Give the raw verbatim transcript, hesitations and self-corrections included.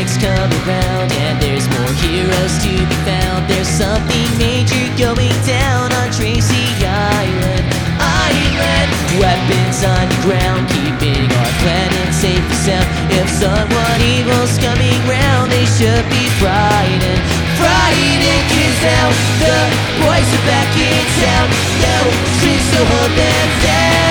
next come around, and there's more heroes to be found. There's something major going down on Tracy Island. Island, weapons on the ground, keeping our planet safe and sound. If someone evil's coming round, they should be frightened. Frightened, 'cause now the boys are back in town. No, just to hold them down.